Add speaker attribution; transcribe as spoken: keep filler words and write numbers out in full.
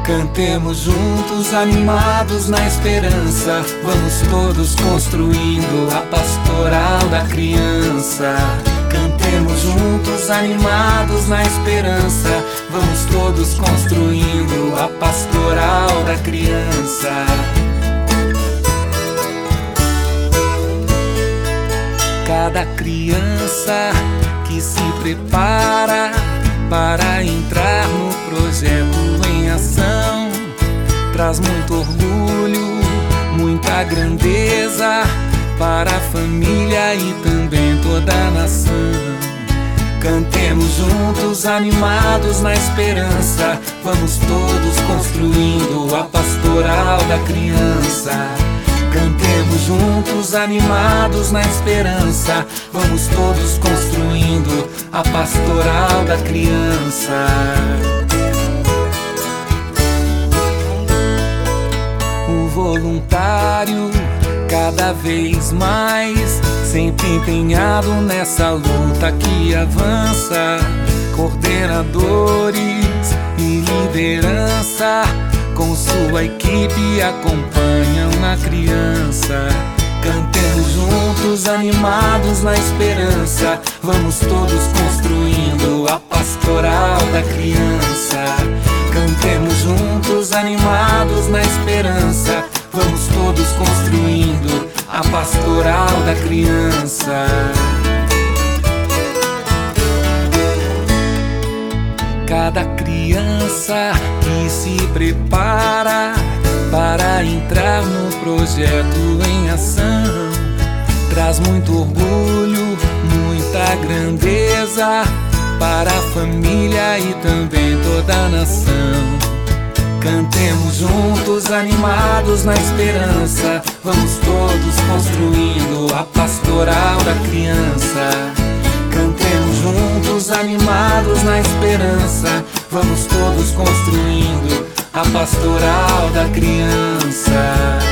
Speaker 1: Cantemos juntos, animados na esperança. Vamos todos construindo a pastoral da criança. Cantemos juntos, animados na esperança. Vamos todos construindo a pastoral da criança. Cada criança que se prepara para entrar no projeto em ação traz muito orgulho, muita grandeza para a família e também toda a nação. Cantemos juntos, animados na esperança. Vamos todos construindo a pastoral da criança. Cantemos juntos, animados na esperança. Vamos todos construindo a pastoral da criança. O voluntário cada vez mais, sempre empenhado nessa luta que avança. Coordenadores e liderança com sua equipe acompanham na criança. Cantemos juntos, animados na esperança. Vamos todos construindo a pastoral da criança. Cantemos juntos, animados na esperança. Vamos todos construindo a pastoral da criança. Cada criança que se prepara para entrar no projeto em ação traz muito orgulho, muita grandeza para a família e também toda a nação. Cantemos juntos, animados na esperança. Vamos todos construindo a pastoral da criança. Cantemos juntos, animados na esperança. Vamos todos construindo a pastoral da criança.